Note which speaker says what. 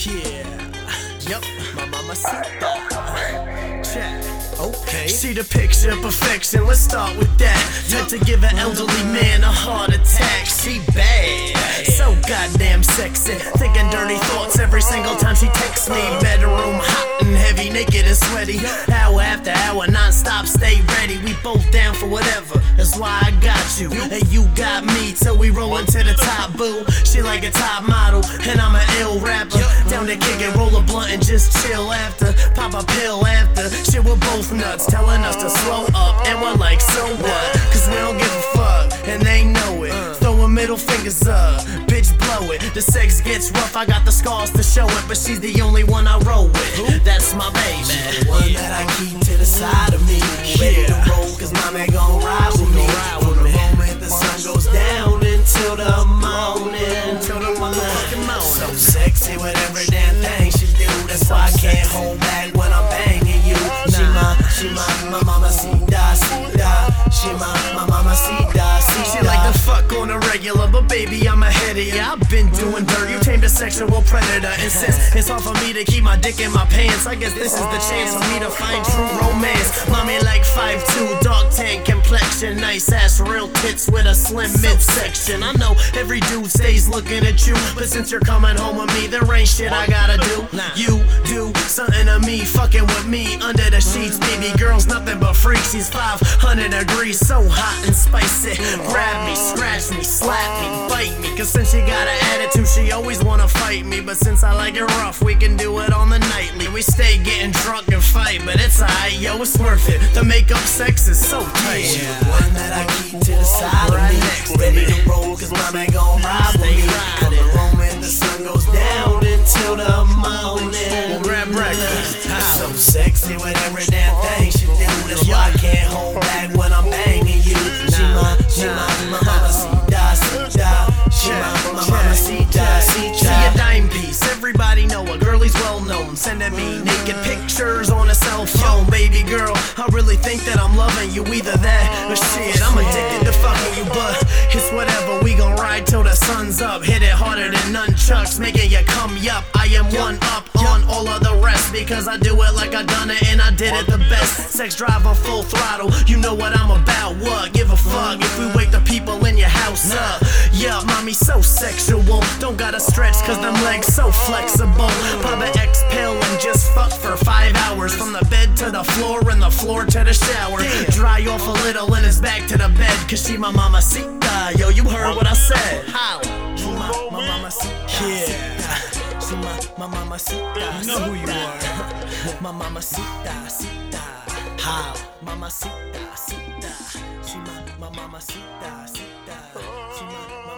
Speaker 1: Yeah. Yup. My mamacita. Check. Okay. See the picture of perfection, let's start with that. Had to give an elderly man a heart attack. She bad, so goddamn sexy. Thinking dirty thoughts every single time she texts me. Bedroom hot and heavy, naked and sweaty. Hour after hour, non-stop, stay ready. We both down for whatever, that's why I got you. And you got me, till we rollin' to the top, boo. She like a top model, and I'm an ill rapper. Down to kick it, roll a blunt and just chill after. Pop a pill after. Shit, we're both nuts, telling us to slow up. And we're like, so what? Cause we don't give a fuck, and they know it. Throwing middle fingers up, bitch blow it. The sex gets rough, I got the scars to show it. But she's the only one I roll with. That's my baby. She's the one that I keep to the side of me. Ready to roll, cause my man gon' ride with me. From the moment the sun goes down until the morning. So sexy with every damn thing she do. That's why I can't hold back when I'm banging you. She my mamacita, cita. She my mamacita, cita. She like to fuck on a regular, but baby, I'm ahead of ya. I've been doing dirt, you tamed a sexual predator. And since it's hard for me to keep my dick in my pants, I guess this is the chance for me to find true romance. Mommy like 5'2", dark tan complexion, nice ass, real tits with a slim midsection. I know every dude stays looking at you, but since you're coming home with me, there ain't shit I gotta do. You do something to me, fucking with me under the sheets. Baby girl's nothing but freak. She's 500 degrees, so hot and spicy. Grab me, scratch me, slap me, bite me. Cause since she got an attitude, she always wanna fight me. But since I like it rough, we can do it on the nightly. We stay getting drunk and fight, but it's alright, yo, it's worth it. The makeup sex is so tight. She's the one that I keep to the side of me. Ready to roll, cause my man gon' ride with me. From the moment the sun goes down until the morning. We'll grab breakfast. So sexy with every damn thing she do. That's why I can't hold back when I'm banging you. She my mamacita, cita. She my mamacita, cita. She a dime piece, everybody know her. Girlie's well known, sending me naked pictures on a cell phone. Baby girl, I really think that I'm loving you. Either that or shit, I'm addicted to fucking you. But it's whatever, we gon' ride till the sun's up. Hit it harder than nunchucks, making you come yup. I am one up on all of the rest, because I do it like I done it and I did it the best. Sex drive on full throttle, you know what I'm about. What? Give a fuck if we wake the people in your house up. Yeah, mommy so sexual, don't gotta stretch cause them legs so flexible. Pop an X pill and just fuck for 5 hours. From the bed to the floor and the floor to the shower. Dry off a little and it's back to the bed, cause she my mamacita. Yo, you heard what I said. Holla. She my mamacita. Yeah. She my mamacita. You know who you are. My mamacita, cita. Holla. Mamacita, cita. She my mamacita, cita. She my